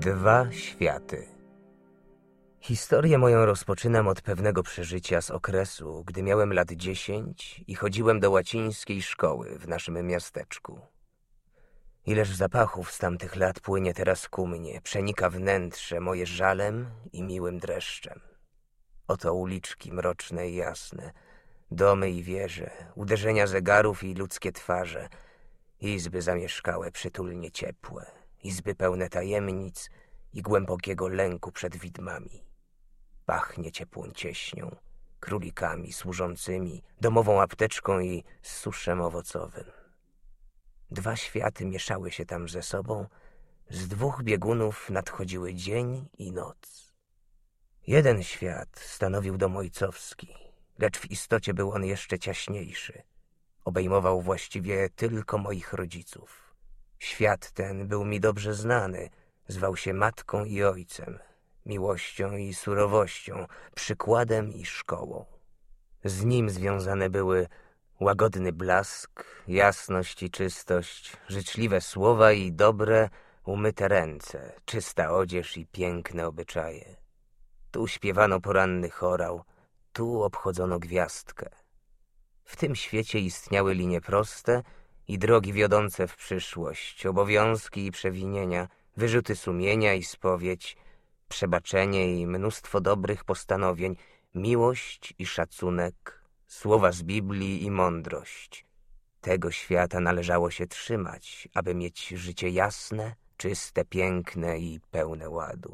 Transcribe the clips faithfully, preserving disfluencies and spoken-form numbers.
Dwa światy. Historię moją rozpoczynam od pewnego przeżycia z okresu, gdy miałem lat dziesięć i chodziłem do łacińskiej szkoły w naszym miasteczku. Ileż zapachów z tamtych lat płynie teraz ku mnie, przenika wnętrze moje żalem i miłym dreszczem. Oto uliczki mroczne i jasne, domy i wieże, uderzenia zegarów i ludzkie twarze, izby zamieszkałe przytulnie ciepłe, izby pełne tajemnic i głębokiego lęku przed widmami. Pachnie ciepłą cieśnią, królikami służącymi, domową apteczką i suszem owocowym. Dwa światy mieszały się tam ze sobą, z dwóch biegunów nadchodziły dzień i noc. Jeden świat stanowił dom ojcowski, lecz w istocie był on jeszcze ciaśniejszy. Obejmował właściwie tylko moich rodziców. Świat ten był mi dobrze znany, zwał się matką i ojcem, miłością i surowością, przykładem i szkołą. Z nim związane były łagodny blask, jasność i czystość, życzliwe słowa i dobre, umyte ręce, czysta odzież i piękne obyczaje. Tu śpiewano poranny chorał, tu obchodzono gwiazdkę. W tym świecie istniały linie proste i drogi wiodące w przyszłość, obowiązki i przewinienia, wyrzuty sumienia i spowiedź, przebaczenie i mnóstwo dobrych postanowień, miłość i szacunek, słowa z Biblii i mądrość. Tego świata należało się trzymać, aby mieć życie jasne, czyste, piękne i pełne ładu.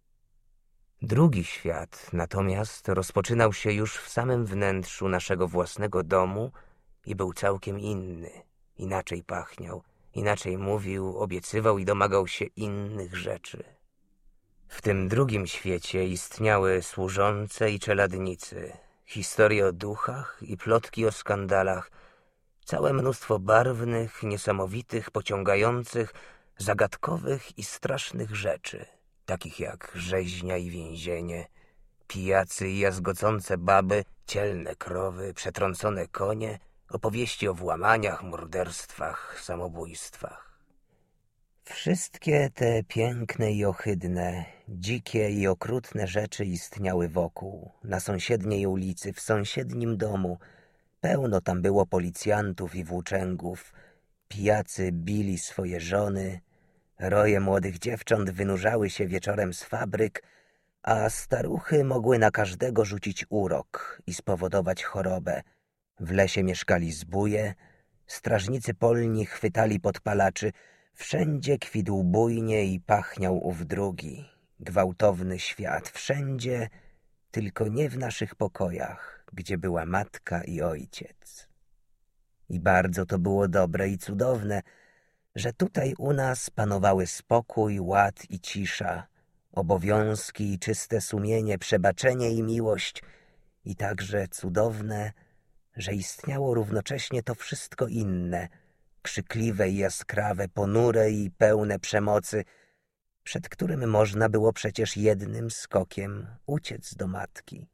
Drugi świat natomiast rozpoczynał się już w samym wnętrzu naszego własnego domu i był całkiem inny. Inaczej pachniał, inaczej mówił, obiecywał i domagał się innych rzeczy. W tym drugim świecie istniały służące i czeladnicy, historie o duchach i plotki o skandalach, całe mnóstwo barwnych, niesamowitych, pociągających, zagadkowych i strasznych rzeczy, takich jak rzeźnia i więzienie, pijacy i jazgocące baby, cielne krowy, przetrącone konie, opowieści o włamaniach, morderstwach, samobójstwach. Wszystkie te piękne i ohydne, dzikie i okrutne rzeczy istniały wokół, na sąsiedniej ulicy, w sąsiednim domu. Pełno tam było policjantów i włóczęgów, pijacy bili swoje żony, roje młodych dziewcząt wynurzały się wieczorem z fabryk, a staruchy mogły na każdego rzucić urok i spowodować chorobę. W lesie mieszkali zbóje, strażnicy polni chwytali podpalaczy, wszędzie kwitł bujnie i pachniał ów drugi, gwałtowny świat, wszędzie, tylko nie w naszych pokojach, gdzie była matka i ojciec. I bardzo to było dobre i cudowne, że tutaj u nas panowały spokój, ład i cisza, obowiązki i czyste sumienie, przebaczenie i miłość, i także cudowne, że istniało równocześnie to wszystko inne, krzykliwe i jaskrawe, ponure i pełne przemocy, przed którym można było przecież jednym skokiem uciec do matki.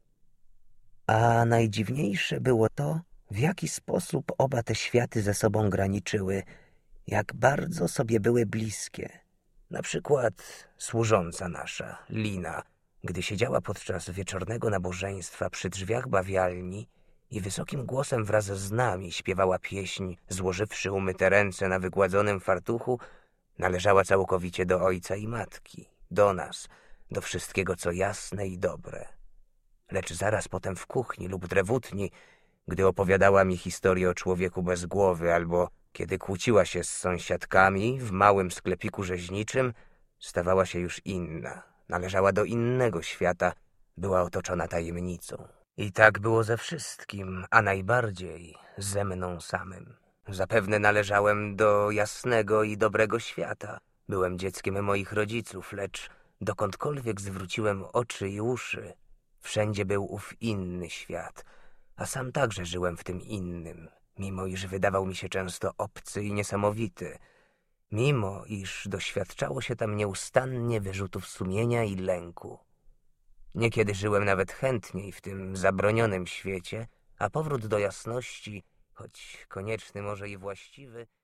A najdziwniejsze było to, w jaki sposób oba te światy ze sobą graniczyły, jak bardzo sobie były bliskie. Na przykład służąca nasza, Lina, gdy siedziała podczas wieczornego nabożeństwa przy drzwiach bawialni i wysokim głosem wraz z nami śpiewała pieśń, złożywszy umyte ręce na wygładzonym fartuchu, należała całkowicie do ojca i matki, do nas, do wszystkiego, co jasne i dobre. Lecz zaraz potem w kuchni lub drewutni, gdy opowiadała mi historię o człowieku bez głowy albo kiedy kłóciła się z sąsiadkami w małym sklepiku rzeźniczym, stawała się już inna, należała do innego świata, była otoczona tajemnicą. I tak było ze wszystkim, a najbardziej ze mną samym. Zapewne należałem do jasnego i dobrego świata. Byłem dzieckiem moich rodziców, lecz dokądkolwiek zwróciłem oczy i uszy, wszędzie był ów inny świat, a sam także żyłem w tym innym, mimo iż wydawał mi się często obcy i niesamowity, mimo iż doświadczało się tam nieustannie wyrzutów sumienia i lęku. Niekiedy żyłem nawet chętniej w tym zabronionym świecie, a powrót do jasności, choć konieczny może i właściwy,